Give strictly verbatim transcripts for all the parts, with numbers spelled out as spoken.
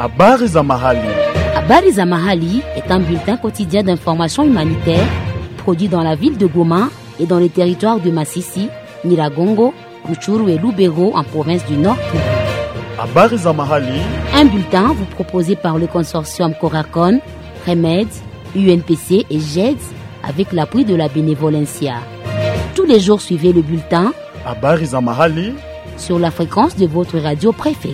Habari za mahali. Habari za mahali est un bulletin quotidien d'information humanitaire produit dans la ville de Goma et dans les territoires de Masisi, Nyiragongo, Rutshuru et Lubero en province du Nord. Habari za mahali. Un bulletin vous proposé par le consortium Coracon, Remède, U N P C et G E D S avec l'appui de la Bénévolencia. Tous les jours, suivez le bulletin Habari za mahali sur la fréquence de votre radio préférée.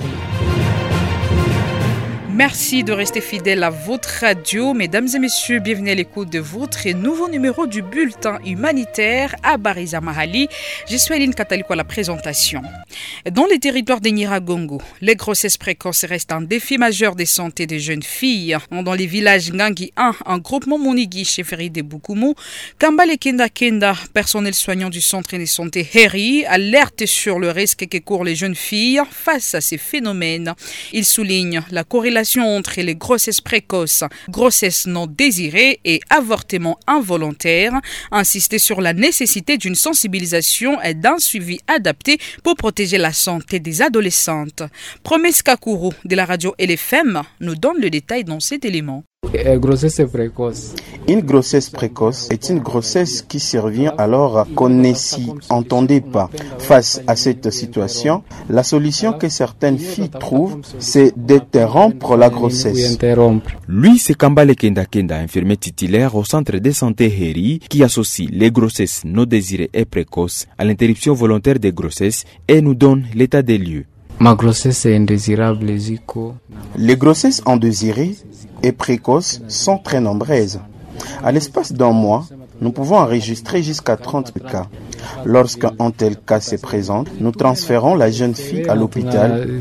Merci de rester fidèle à votre radio. Mesdames et messieurs, bienvenue à l'écoute de votre nouveau numéro du bulletin humanitaire Habari za mahali. Je suis Aline Kataliko à la présentation. Dans les territoires de Nyiragongo, les grossesses précoces restent un défi majeur de santé des jeunes filles. Dans les villages Ngangi un, un groupement Monigi, chefferie de Bukumu, Kambale Kenda Kenda, personnel soignant du centre de santé Heri, alerte sur le risque que courent les jeunes filles face à ces phénomènes. Il souligne la corrélation entre les grossesses précoces, grossesses non désirées et avortements involontaires, insister sur la nécessité d'une sensibilisation et d'un suivi adapté pour protéger la santé des adolescentes. Promesse Kakuru de la radio L F M nous donne le détail dans cet élément. Grossesse précoce. Une grossesse précoce est une grossesse qui survient alors qu'on ne s'y entendait pas. Face à cette situation, la solution que certaines filles trouvent, c'est d'interrompre la grossesse. Lui, c'est Kambale Kenda Kenda, infirmier titulaire au centre de santé Heri, qui associe les grossesses non désirées et précoces à l'interruption volontaire des grossesses et nous donne l'état des lieux. Ma grossesse est indésirable. Les grossesses indésirées et précoces sont très nombreuses. À l'espace d'un mois, nous pouvons enregistrer jusqu'à trente cas. Lorsqu'un tel cas se présente, nous transférons la jeune fille à l'hôpital.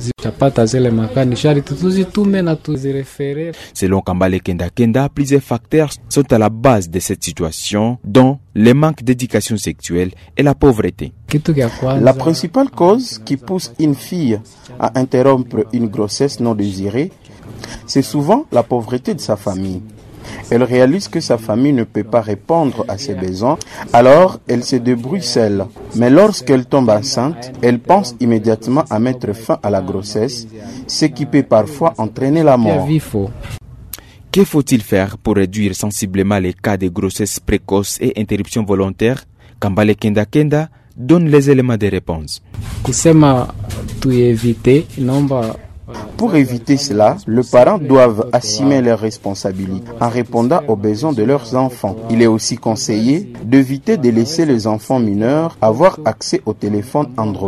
Selon Kambale Kenda Kenda, plusieurs facteurs sont à la base de cette situation, dont le manque d'éducation sexuelle et la pauvreté. La principale cause qui pousse une fille à interrompre une grossesse non désirée, c'est souvent la pauvreté de sa famille. Elle réalise que sa famille ne peut pas répondre à ses besoins, alors elle se débrouille seule. Mais lorsqu'elle tombe enceinte, elle pense immédiatement à mettre fin à la grossesse, ce qui peut parfois entraîner la mort. Que faut-il faire pour réduire sensiblement les cas de grossesse précoce et interruption volontaire? Kambale Kenda Kenda donne les éléments de réponse. Pour éviter cela, les parents doivent assumer leurs responsabilités en répondant aux besoins de leurs enfants. Il est aussi conseillé d'éviter de laisser les enfants mineurs avoir accès au téléphone Android.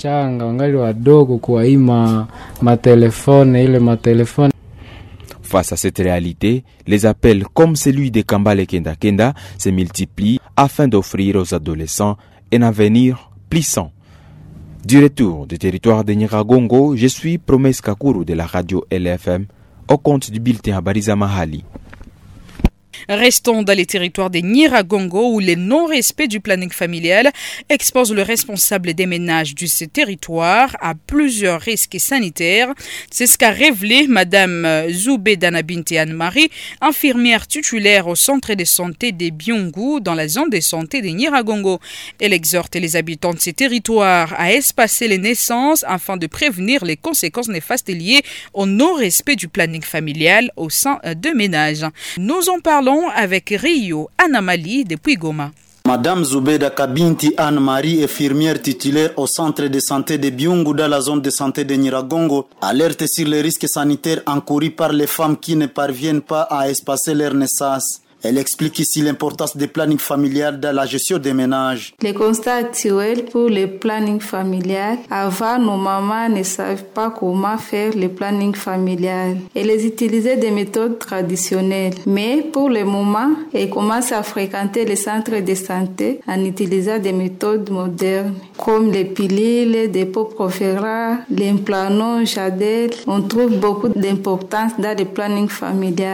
Face à cette réalité, les appels comme celui de Kambale Kenda Kenda se multiplient afin d'offrir aux adolescents un avenir plus sain. Du retour du territoire de Nyiragongo, je suis Promesse Kakuru de la radio L F M au compte du bulletin Habari za mahali. Restons dans les territoires de Nyiragongo où le non-respect du planning familial expose le responsable des ménages de ce territoire à plusieurs risques sanitaires. C'est ce qu'a révélé Madame Zoubeda Binti Anne-Marie, infirmière titulaire au centre de santé de Byungu dans la zone de santé de Nyiragongo. Elle exhorte les habitants de ces territoires à espacer les naissances afin de prévenir les conséquences néfastes liées au non-respect du planning familial au sein de ménages. Nous en parlons avec Rio Anamali depuis Goma. Madame Zoubeda Binti Anne-Marie, infirmière titulaire au centre de santé de Byungu dans la zone de santé de Nyiragongo, alerte sur les risques sanitaires encourus par les femmes qui ne parviennent pas à espacer leur naissance. Elle explique ici l'importance du planning familial dans la gestion des ménages. Les constats actuels pour le planning familial, avant nos mamans ne savent pas comment faire le planning familial. Elles utilisaient des méthodes traditionnelles. Mais pour le moment, elles commencent à fréquenter les centres de santé en utilisant des méthodes modernes, comme les pilules, des Depo-Provera, l'implanton, Jadel. On trouve beaucoup d'importance dans le planning familial.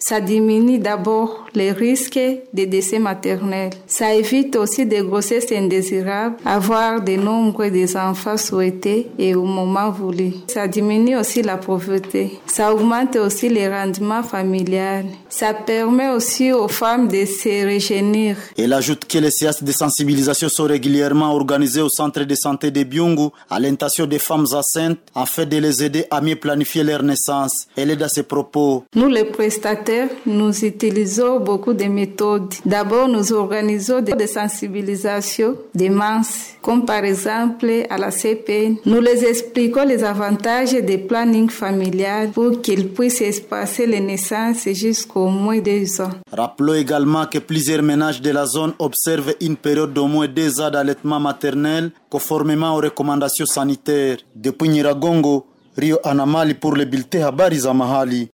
Ça diminue d'abord les risques de décès maternels. Ça évite aussi des grossesses indésirables, avoir des nombres des enfants souhaités et au moment voulu. Ça diminue aussi la pauvreté. Ça augmente aussi les rendements familiaux. Ça permet aussi aux femmes de se rajeunir. Elle ajoute que les séances de sensibilisation sont régulièrement organisées au centre de santé de Byungu à l'intention des femmes enceintes afin de les aider à mieux planifier leur naissance. Elle est à ses propos. Nous, les prestataires, nous utilisons beaucoup de méthodes. D'abord, nous organisons des sensibilisations, des masses, comme par exemple à la C P N. Nous les expliquons les avantages des plannings familiales pour qu'ils puissent espacer les naissances jusqu'au moins deux ans. Rappelons également que plusieurs ménages de la zone observent une période d'au moins deux ans d'allaitement maternel conformément aux recommandations sanitaires. Depuis Nyiragongo, Rio Anamali pour le bulletin Habari za Mahali.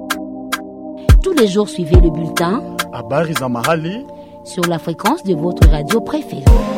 Tous les jours, suivez le bulletin Habari za Mahali sur la fréquence de votre radio préférée.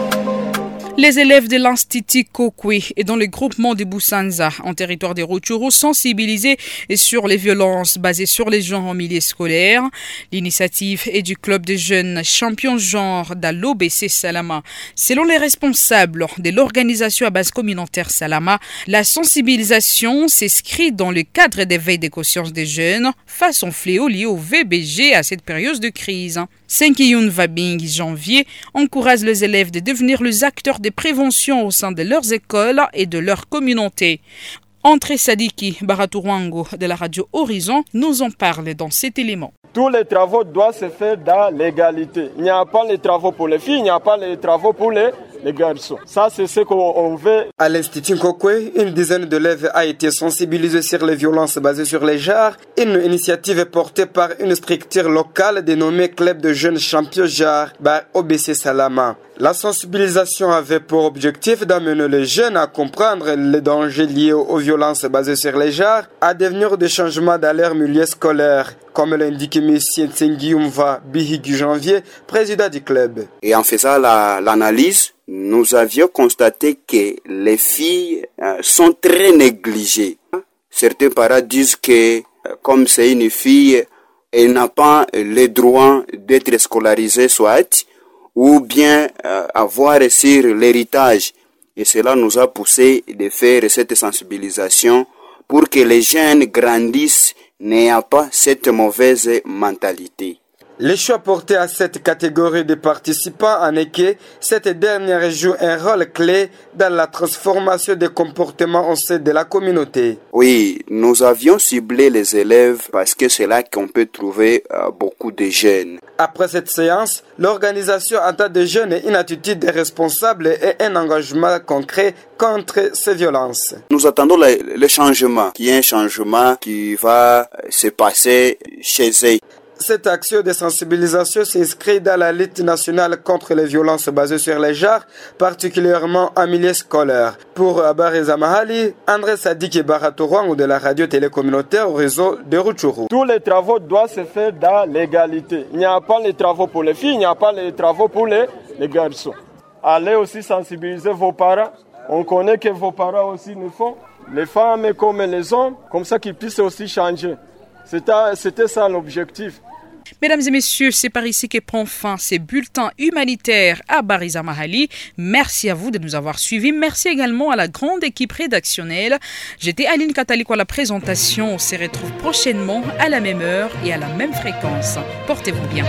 Les élèves de l'Institut Kokwe et dans le groupement de Boussanza en territoire de Rutshuru sensibilisés sur les violences basées sur les genres en milieu scolaire. L'initiative est du club de jeunes champions genre d'O B C Salama. Selon les responsables de l'organisation à base communautaire Salama, la sensibilisation s'inscrit dans le cadre d'éveil des consciences des jeunes face au fléau lié au V B G à cette période de crise. Senkiyun Vabing janvier encourage les élèves de devenir les acteurs de prévention au sein de leurs écoles et de leur communauté. André Sadiki Baraturango de la radio Horizon nous en parle dans cet élément. Tous les travaux doivent se faire dans l'égalité. Il n'y a pas les travaux pour les filles, il n'y a pas les travaux pour les, les garçons. Ça, c'est ce qu'on veut. À l'Institut Kokwe, une dizaine d'élèves a été sensibilisée sur les violences basées sur les genres. Une initiative portée par une structure locale dénommée Club de jeunes champions genre par O B C Salama. La sensibilisation avait pour objectif d'amener les jeunes à comprendre les dangers liés aux violences basées sur les genres, à devenir des changements dans leur milieu scolaire, comme l'indique M. Tsengiumva Bihigi Janvier, président du club. Et en faisant la, l'analyse, nous avions constaté que les filles euh, sont très négligées. Certains parents disent que, euh, comme c'est une fille, elle n'a pas le droit d'être scolarisée, soit, ou bien euh, avoir sur l'héritage. Et cela nous a poussé de faire cette sensibilisation pour que les jeunes grandissent n'ayant pas cette mauvaise mentalité. Les choix portés à cette catégorie de participants en est que cette dernière joue un rôle clé dans la transformation des comportements au sein de la communauté. Oui, nous avions ciblé les élèves parce que c'est là qu'on peut trouver euh, beaucoup de jeunes. Après cette séance, l'organisation entend des jeunes une attitude responsable et un engagement concret contre ces violences. Nous attendons le, le changement, qui est un changement qui va se passer chez eux. Cette action de sensibilisation s'inscrit dans la lutte nationale contre les violences basées sur les genres, particulièrement en milieu scolaire. Pour Habari za Mahali, André Sadiki Baraturango de la radio télécommunautaire au réseau de Rutshuru. Tous les travaux doivent se faire dans l'égalité. Il n'y a pas les travaux pour les filles, il n'y a pas les travaux pour les, les garçons. Allez aussi sensibiliser vos parents. On connaît que vos parents aussi le font. Les femmes comme les hommes, comme ça qu'ils puissent aussi changer. C'était, c'était ça l'objectif. Mesdames et messieurs, c'est par ici que prend fin ces bulletins humanitaires à Habari za Mahali. Merci à vous de nous avoir suivis. Merci également à la grande équipe rédactionnelle. J'étais Aline Kataliko à la présentation. On se retrouve prochainement à la même heure et à la même fréquence. Portez-vous bien.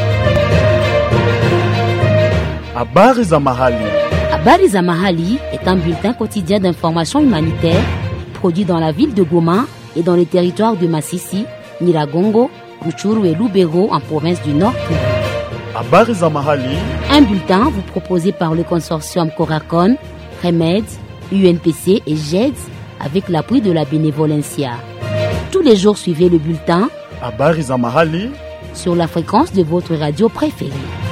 Habari za Mahali. Habari za Mahali est un bulletin quotidien d'information humanitaire produit dans la ville de Goma et dans les territoires de Masisi, Nyiragongo, Rutshuru et Lubero en province du Nord. Habari za Mahali. Un bulletin vous proposé par le consortium Coracon, Remed, U N P C et G E D S avec l'appui de la Bénévolencia. Tous les jours, suivez le bulletin Habari za Mahali sur la fréquence de votre radio préférée.